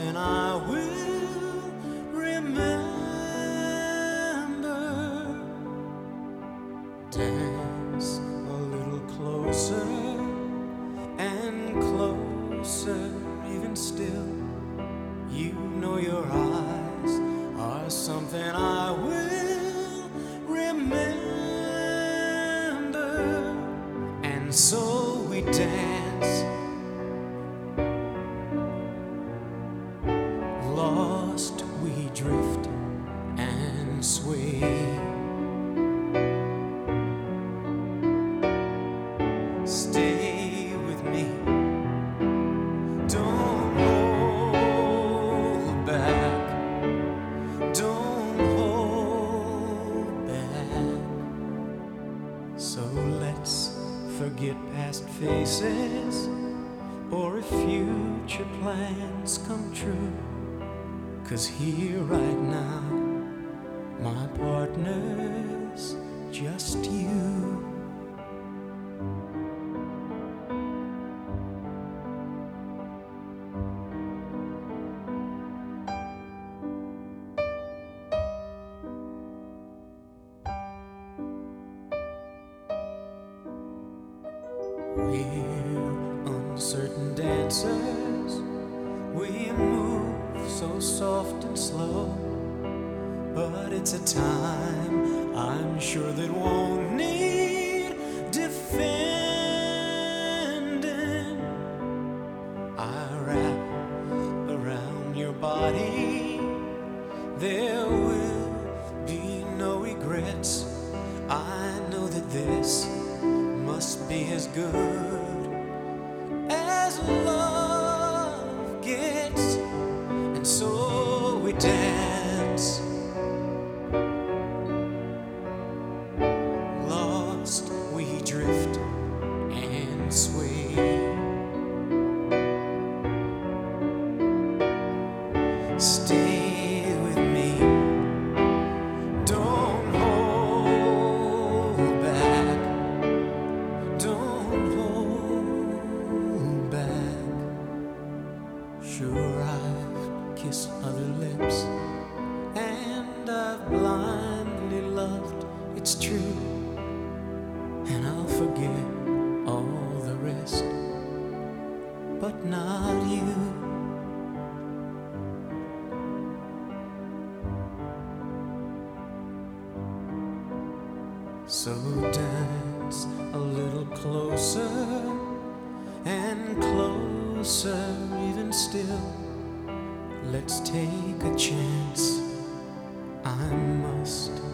something I will remember. Dance a little closer and closer, even still. You know your eyes are something I will remember. And so we dance, lost we drift and sway. Stay with me, don't hold back, don't hold back. So let's forget past faces, or if future plans come true. 'Cause here right now, my partner's just you. We're uncertain dancers, we move so soft and slow, but it's a time I'm sure that won't need defending. I wrap around your body, there will be no regrets. I know that this must be as good as love gets. And so we dance, lost we drift and sway. Stay with me, don't hold back, don't hold back. Sure, I've kissed other lips, and I've blindly loved, it's true. And I'll forget all the rest, but not you. So dance a little closer and closer, even still. Let's take a chance, I must